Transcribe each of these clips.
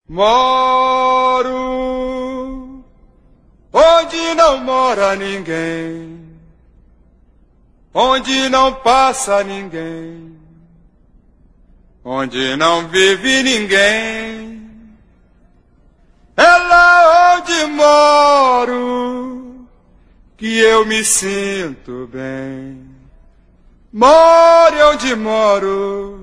Moro onde não mora ninguém, onde não passa ninguém, onde não vive ninguém. É lá onde moro que eu me sinto bem. More onde moro,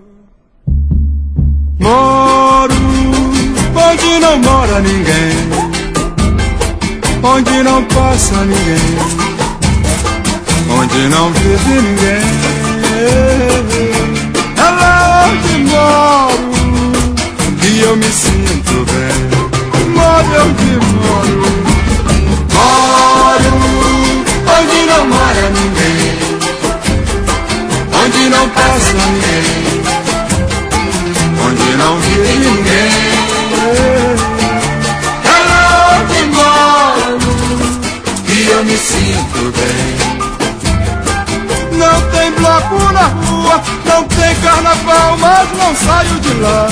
moro onde não mora ninguém, onde não passa ninguém, onde não vive ninguém. É lá onde moro que eu me sinto bem. More onde moro, moro onde não mora ninguém, onde não passa ninguém, onde não vive ninguém. É lá onde moro que eu me sinto bem. Não tem bloco na rua, não tem carnaval, mas não saio de lá.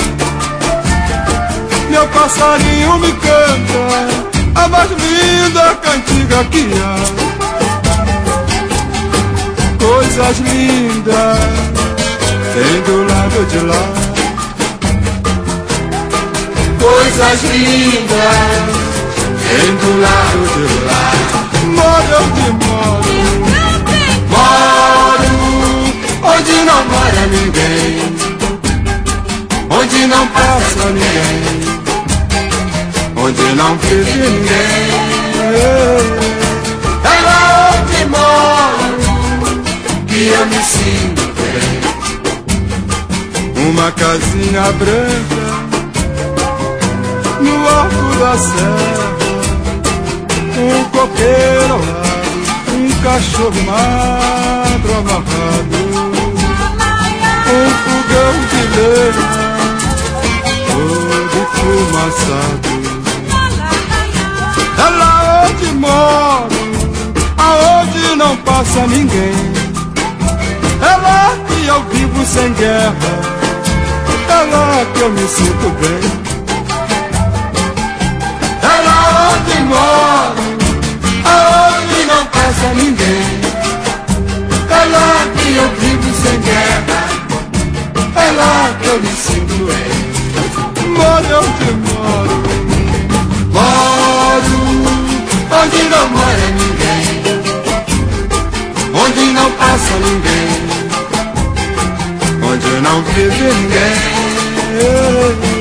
Meu passarinho me canta a mais linda cantiga que há. Coisas lindas tem do lado de lá, coisas lindas tem do lado de lá. Moro onde moro, moro onde não mora ninguém, onde não passa ninguém, onde não vive ninguém. É lá onde moro que eu me sinto bem. Uma casinha branca no alto da serra, um coqueiro ao lado, um cachorro magro amarrado, um fogão de lenha todo fumaçado. É lá onde moro, aonde não passa ninguém. É lá que eu vivo sem guerra, é lá que eu me sinto bem. É lá onde moro, aonde não passa ninguém. É lá que eu vivo sem guerra, é lá que eu me sinto bem. Moro onde moro, moro onde não mora ninguém, onde não passa ninguém, onde não vive ninguém.